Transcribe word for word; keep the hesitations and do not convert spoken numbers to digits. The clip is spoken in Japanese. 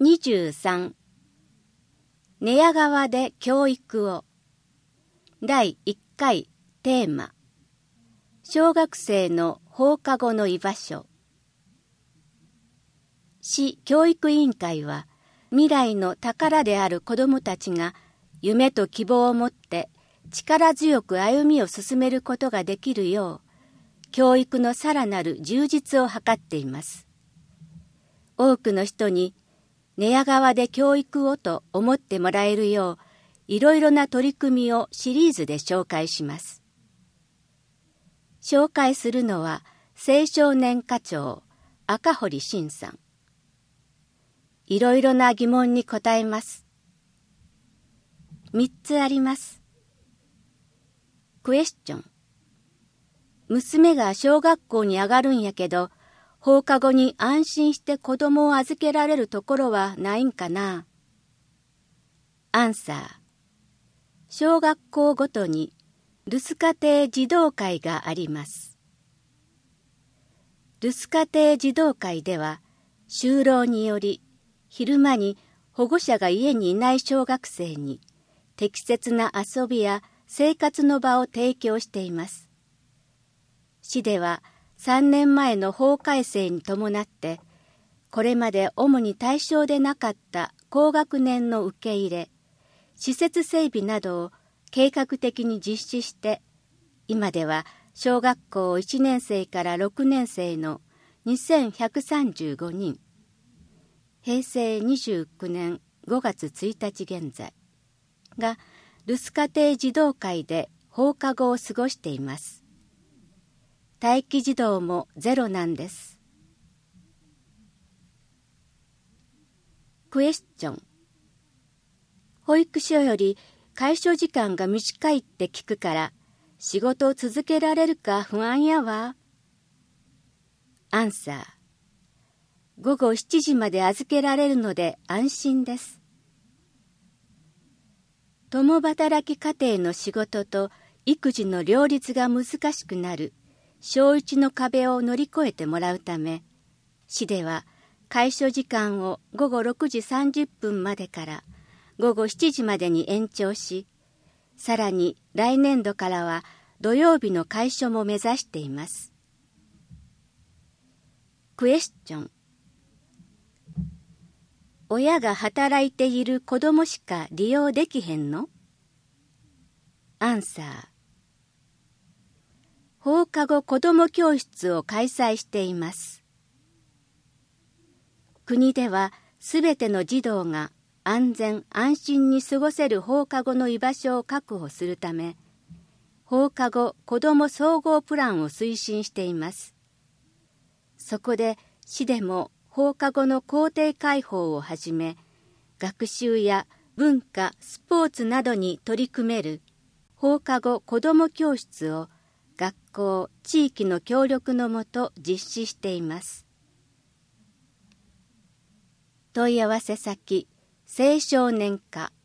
にじゅうさん寝屋川で教育を。だいいっかいテーマ、小学生の放課後の居場所。市教育委員会は、未来の宝である子どもたちが夢と希望を持って力強く歩みを進めることができるよう、教育のさらなる充実を図っています。多くの人に寝屋川で教育をと思ってもらえるよう、いろいろな取り組みをシリーズで紹介します。紹介するのは青少年課長赤堀慎さん。いろいろな疑問に答えます。みっつあります。クエスチョン。娘が小学校に上がるんやけど、放課後に安心して子供を預けられるところはないんかな。アンサー。小学校ごとに留守家庭児童会があります。留守家庭児童会では、就労により昼間に保護者が家にいない小学生に適切な遊びや生活の場を提供しています。市ではさんねんまえの法改正に伴って、これまで主に対象でなかった高学年の受け入れ、施設整備などを計画的に実施して、今では小学校いちねんせいからろくねんせいのにせんひゃくさんじゅうごにん、へいせいにじゅうきゅうねんごがつついたち現在が留守家庭児童会で放課後を過ごしています。待機児童もゼロなんです。クエスチョン。保育所より開所時間が短いって聞くから仕事を続けられるか不安やわ。アンサー。ごごしちじまで預けられるので安心です。共働き家庭の仕事と育児の両立が難しくなる小いちの壁を乗り越えてもらうため、市では開所時間をごごろくじさんじゅっぷんまでからごごしちじまでに延長し、さらに来年度からは土曜日の開所も目指しています。クエスチョン。親が働いている子どもしか利用できへんの？アンサー。放課後子ども教室を開催しています。国ではすべての児童が安全安心に過ごせる放課後の居場所を確保するため、放課後子ども総合プランを推進しています。そこで市でも放課後の校庭開放をはじめ、学習や文化、スポーツなどに取り組める放課後子ども教室を学校、地域の協力のもと実施しています。問い合わせ先、青少年課